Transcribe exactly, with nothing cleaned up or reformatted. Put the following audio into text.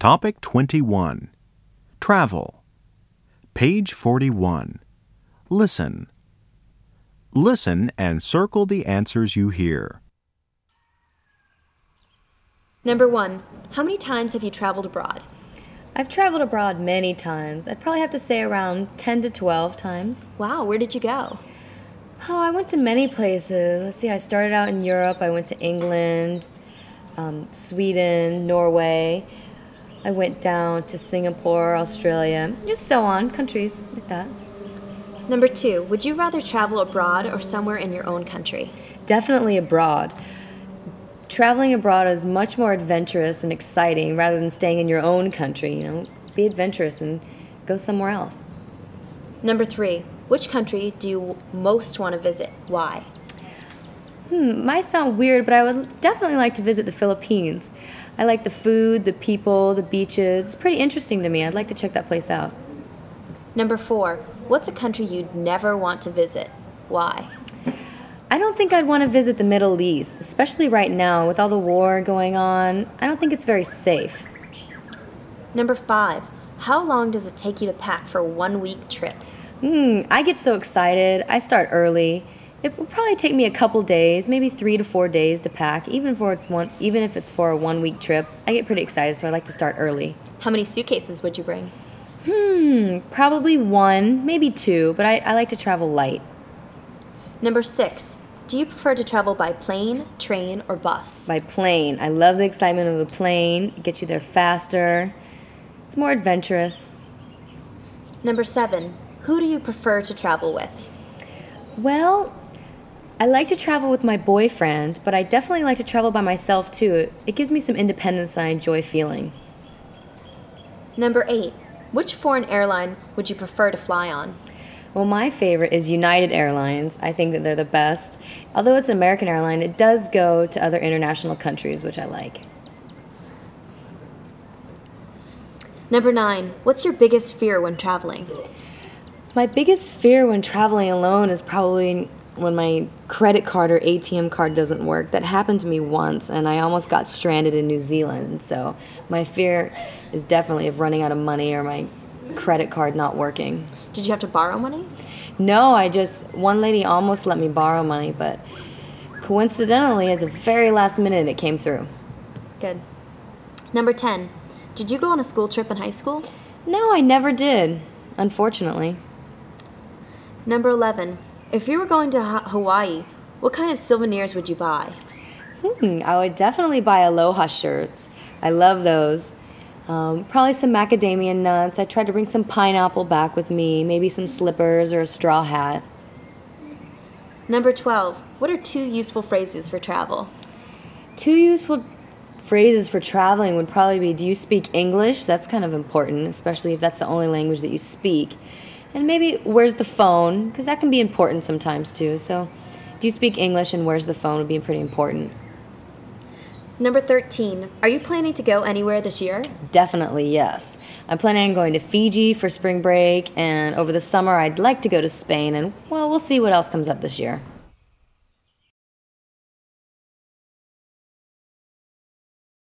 Topic twenty-one. Travel. Page forty-one. Listen. Listen and circle the answers you hear. Number one, how many times have you traveled abroad? I've traveled abroad many times. I'd probably have to say around ten to twelve times. Wow, where did you go? Oh, I went to many places. Let's see, I started out in Europe. I went to England, um, Sweden, Norway. I went down to Singapore, Australia, just so on, countries like that. Number two, would you rather travel abroad or somewhere in your own country? Definitely abroad. Traveling abroad is much more adventurous and exciting rather than staying in your own country, you know. Be adventurous and go somewhere else. Number three, which country do you most want to visit? Why? Hmm, might sound weird, but I would definitely like to visit the Philippines. I like the food, the people, the beaches. It's pretty interesting to me. I'd like to check that place out. Number four, what's a country you'd never want to visit? Why? I don't think I'd want to visit the Middle East, especially right now with all the war going on. I don't think it's very safe. Number five, how long does it take you to pack for a one-week trip? Hmm, I get so excited. I start early. It will probably take me a couple days, maybe three to four days to pack, even for it's one, even if it's for a one-week trip. I get pretty excited, so I like to start early. How many suitcases would you bring? Hmm, probably one, maybe two, but I, I like to travel light. Number six, do you prefer to travel by plane, train, or bus? By plane. I love the excitement of the plane. It gets you there faster. It's more adventurous. Number seven, who do you prefer to travel with? Well, I like to travel with my boyfriend, but I definitely like to travel by myself too. It gives me some independence that I enjoy feeling. Number eight, which foreign airline would you prefer to fly on? Well, my favorite is United Airlines. I think that they're the best. Although it's an American airline, it does go to other international countries, which I like. Number nine, what's your biggest fear when traveling? My biggest fear when traveling alone is probably when my credit card or A T M card doesn't work. That happened to me once, and I almost got stranded in New Zealand. So my fear is definitely of running out of money or my credit card not working. Did you have to borrow money? No, I just, one lady almost let me borrow money, but coincidentally, at the very last minute, it came through. Good. Number ten, did you go on a school trip in high school? No, I never did, unfortunately. Number eleven, if you were going to ha- Hawaii, what kind of souvenirs would you buy? Hmm, I would definitely buy Aloha shirts. I love those. Um, probably some macadamia nuts. I tried to bring some pineapple back with me, maybe some slippers or a straw hat. Number twelve, what are two useful phrases for travel? Two useful phrases for traveling would probably be, do you speak English? That's kind of important, especially if that's the only language that you speak. And maybe, where's the phone? Because that can be important sometimes too. So, do you speak English and where's the phone would be pretty important. Number thirteen, are you planning to go anywhere this year? Definitely, yes. I'm planning on going to Fiji for spring break, and over the summer I'd like to go to Spain, and well, we'll see what else comes up this year.